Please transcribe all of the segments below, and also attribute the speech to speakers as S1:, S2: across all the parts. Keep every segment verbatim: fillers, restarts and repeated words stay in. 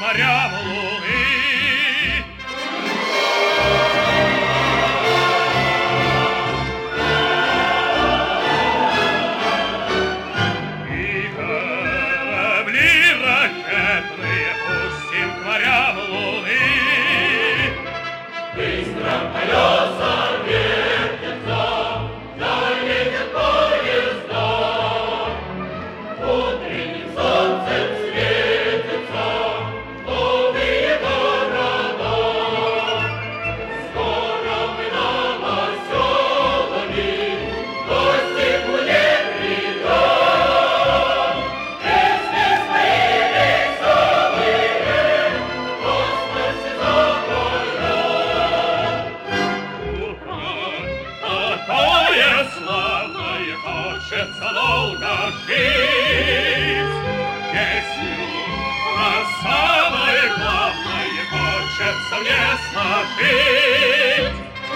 S1: морям луны. И корабли ракетные пустим к морям луны. Быстро колеса вертятся, заедет поезда. Утренним солнцем светятся новые города. Скоро мы нам оселами гости будем придать. Песни свои веселые в космосе запоют. Такое славное хочется долго жить. Песню про самое главное хочется мне сложить.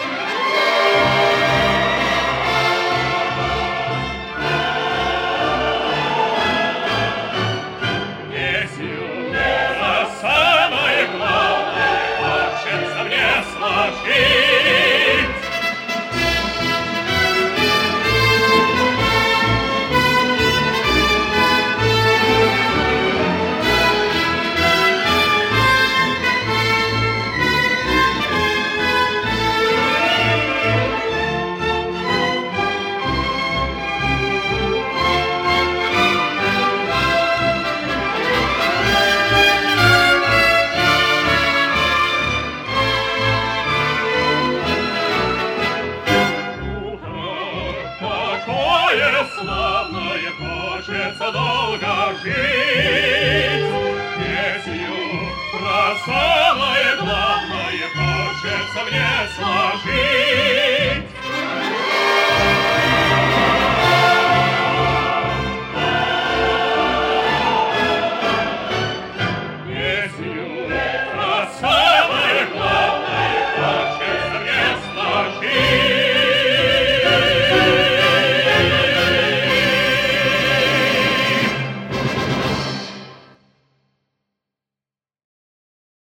S1: Песню про самое главное хочется мне сложить. Такое славное хочется долго жить. Песню про самое главное хочется мне сложить.